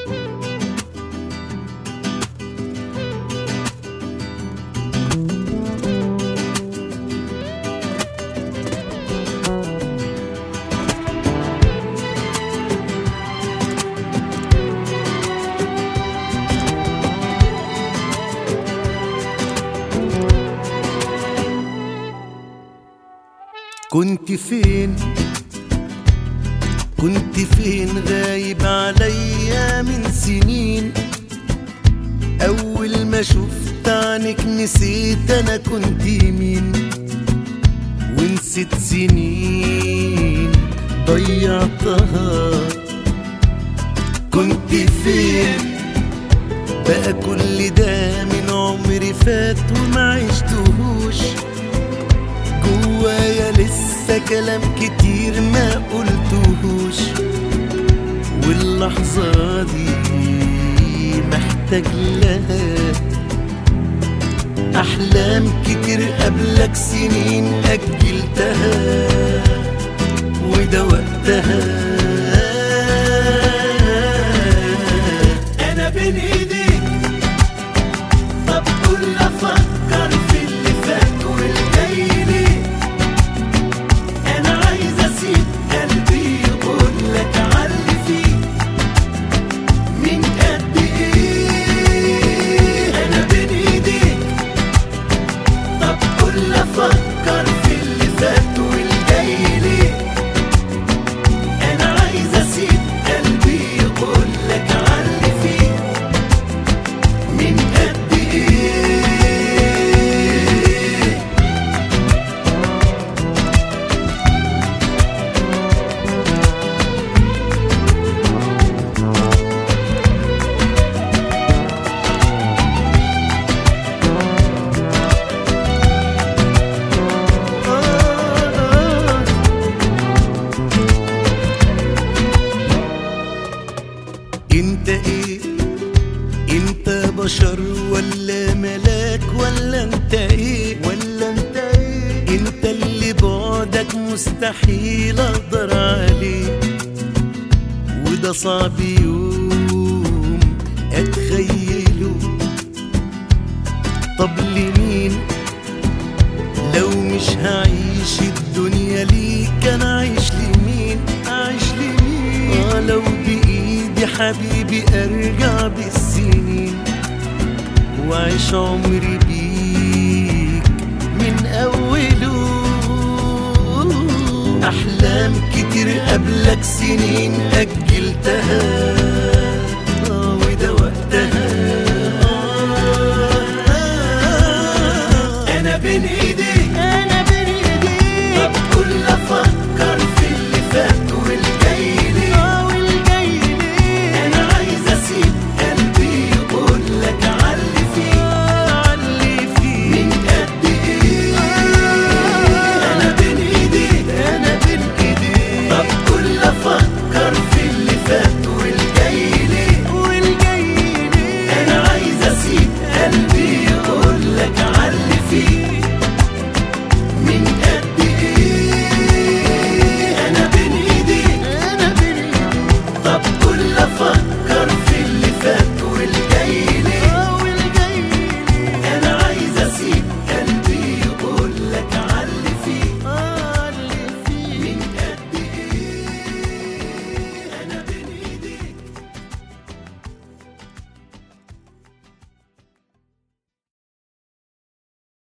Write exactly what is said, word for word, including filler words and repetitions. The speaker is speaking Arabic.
كنت فين كنت فين غايب عليا من سنين، أول ما شفت عنك نسيت أنا كنت مين، ونسيت سنين ضيعتها. كنت فين بقى كل ده من عمري فات وما عشتهوش، جوايا لسه كلام كتير ما قلتهوش، واللحظة دي محتاج لها أحلام كتير قبلك سنين أجلتها، وده وقتها. أنا بين إيديك، طب قول أفكر في اللي فات والجاي ليه. أنا عايز أسيب قلبي يقولك عاللي فيه من قد إيه. أنا بين إيديك، طب قول أفكر في اللي فات والجاي ليه. أنا عايز أسيب قلبي يقولك عاللي فيه من قد إيه. انت ايه؟ انت بشر ولا ملاك ولا انت ايه؟ ولا انت ايه؟ انت اللي بعدك مستحيل اقدر عليه، وده صعب يوم اتخيله. طب لمين لو مش هعيش الدنيا ليك؟ انا عايش لمين؟ عايش لمين؟ اه لو بايدي حبيبي ارجع بالسنين واعيش عمري بيك من اوله. احلام كتير قبلك سنين اجلتها،